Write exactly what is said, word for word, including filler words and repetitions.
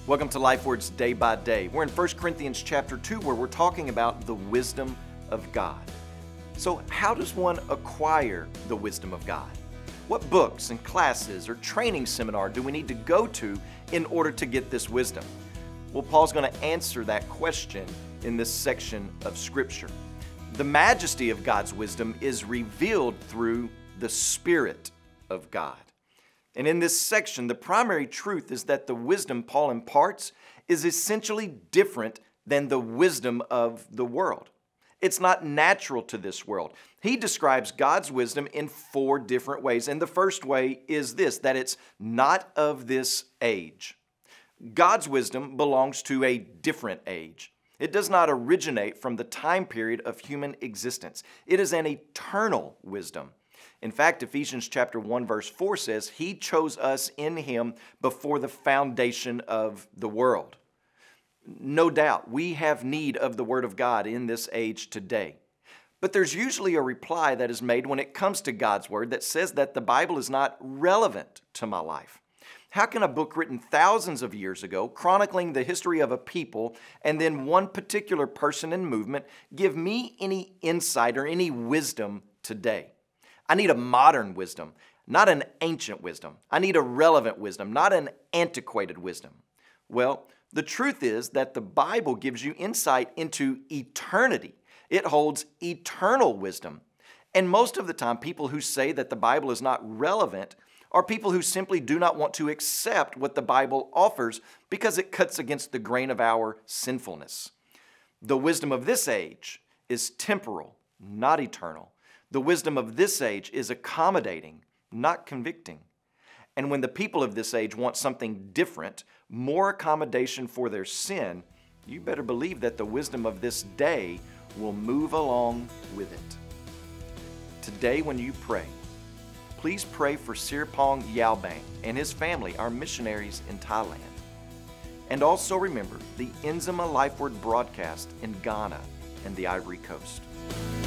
Welcome to LifeWords Day by Day. We're in First Corinthians chapter two where we're talking about the wisdom of God. So how does one acquire the wisdom of God? What books and classes or training seminar do we need to go to in order to get this wisdom? Well, Paul's going to answer that question in this section of Scripture. The majesty of God's wisdom is revealed through the Spirit of God. And in this section, the primary truth is that the wisdom Paul imparts is essentially different than the wisdom of the world. It's not natural to this world. He describes God's wisdom in four different ways. And the first way is this, that it's not of this age. God's wisdom belongs to a different age. It does not originate from the time period of human existence. It is an eternal wisdom. In fact, Ephesians chapter one verse four says, He chose us in Him before the foundation of the world. No doubt, we have need of the Word of God in this age today. But there's usually a reply that is made when it comes to God's Word that says that the Bible is not relevant to my life. How can a book written thousands of years ago, chronicling the history of a people and then one particular person and movement, give me any insight or any wisdom today? I need a modern wisdom, not an ancient wisdom. I need a relevant wisdom, not an antiquated wisdom. Well, the truth is that the Bible gives you insight into eternity. It holds eternal wisdom. And most of the time, people who say that the Bible is not relevant are people who simply do not want to accept what the Bible offers because it cuts against the grain of our sinfulness. The wisdom of this age is temporal, not eternal. The wisdom of this age is accommodating, not convicting. And when the people of this age want something different, more accommodation for their sin, you better believe that the wisdom of this day will move along with it. Today when you pray, please pray for Sirpong Yalbang and his family, our missionaries in Thailand. And also remember the Inzima LifeWord broadcast in Ghana and the Ivory Coast.